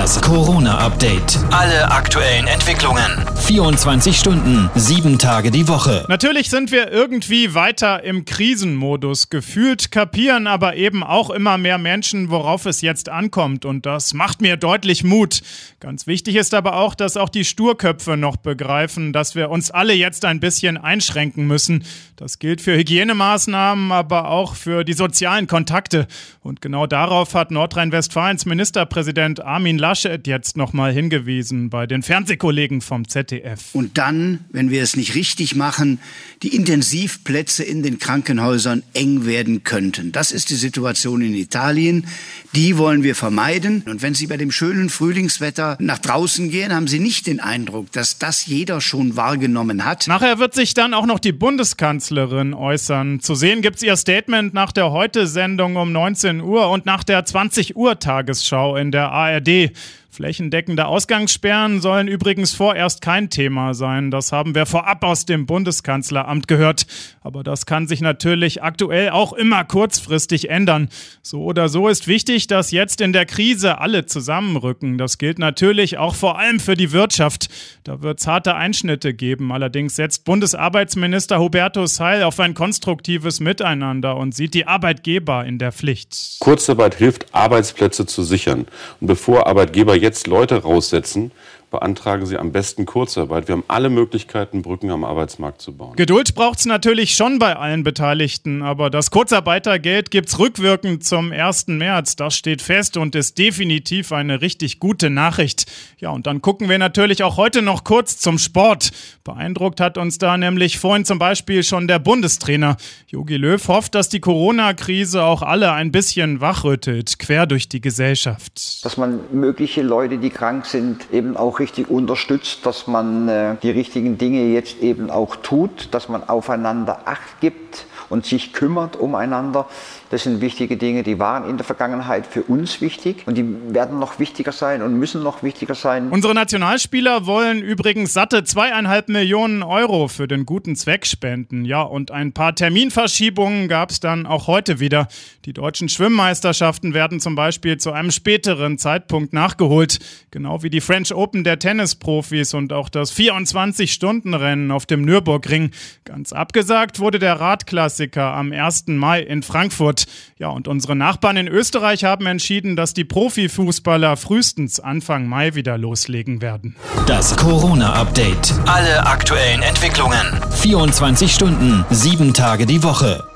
Das Corona-Update. Alle aktuellen Entwicklungen. 24 Stunden, 7 Tage die Woche. Natürlich sind wir irgendwie weiter im Krisenmodus. Gefühlt kapieren aber eben auch immer mehr Menschen, worauf es jetzt ankommt. Und das macht mir deutlich Mut. Ganz wichtig ist aber auch, dass auch die Sturköpfe noch begreifen, dass wir uns alle jetzt ein bisschen einschränken müssen. Das gilt für Hygienemaßnahmen, aber auch für die sozialen Kontakte. Und genau darauf hat Nordrhein-Westfalens Ministerpräsident Armin Laschet jetzt nochmal hingewiesen bei den Fernsehkollegen vom ZDF. Und dann, wenn wir es nicht richtig machen, die Intensivplätze in den Krankenhäusern eng werden könnten. Das ist die Situation in Italien. Die wollen wir vermeiden. Und wenn Sie bei dem schönen Frühlingswetter nach draußen gehen, haben Sie nicht den Eindruck, dass das jeder schon wahrgenommen hat. Nachher wird sich dann auch noch die Bundeskanzlerin äußern. Zu sehen gibt's ihr Statement nach der Heute-Sendung um 19 Uhr und nach der 20 Uhr Tagesschau in der ARD. Flächendeckende Ausgangssperren sollen übrigens vorerst kein Thema sein. Das haben wir vorab aus dem Bundeskanzleramt gehört. Aber das kann sich natürlich aktuell auch immer kurzfristig ändern. So oder so ist wichtig, dass jetzt in der Krise alle zusammenrücken. Das gilt natürlich auch vor allem für die Wirtschaft. Da wird es harte Einschnitte geben. Allerdings setzt Bundesarbeitsminister Hubertus Heil auf ein konstruktives Miteinander und sieht die Arbeitgeber in der Pflicht. Kurzarbeit hilft, Arbeitsplätze zu sichern. Und bevor Arbeitgeber jetzt Leute raussetzen, beantragen Sie am besten Kurzarbeit. Wir haben alle Möglichkeiten, Brücken am Arbeitsmarkt zu bauen. Geduld braucht es natürlich schon bei allen Beteiligten, aber das Kurzarbeitergeld gibt's rückwirkend zum 1. März. Das steht fest und ist definitiv eine richtig gute Nachricht. Ja, und dann gucken wir natürlich auch heute noch kurz zum Sport. Beeindruckt hat uns da nämlich vorhin zum Beispiel schon der Bundestrainer. Jogi Löw hofft, dass die Corona-Krise auch alle ein bisschen wachrüttelt, quer durch die Gesellschaft. Dass man mögliche Leute, die krank sind, eben auch richtig unterstützt, dass man die richtigen Dinge jetzt eben auch tut, dass man aufeinander Acht gibt und sich kümmert umeinander. Das sind wichtige Dinge, die waren in der Vergangenheit für uns wichtig und die werden noch wichtiger sein und müssen noch wichtiger sein. Unsere Nationalspieler wollen übrigens satte 2,5 Millionen Euro für den guten Zweck spenden. Ja, und ein paar Terminverschiebungen gab es dann auch heute wieder. Die deutschen Schwimmmeisterschaften werden zum Beispiel zu einem späteren Zeitpunkt nachgeholt. Genau wie die French Open der Tennisprofis und auch das 24-Stunden-Rennen auf dem Nürburgring. Ganz abgesagt wurde der Radklassiker am 1. Mai in Frankfurt. Ja, und unsere Nachbarn in Österreich haben entschieden, dass die Profifußballer frühestens Anfang Mai wieder loslegen werden. Das Corona-Update. Alle aktuellen Entwicklungen. 24 Stunden, 7 Tage die Woche.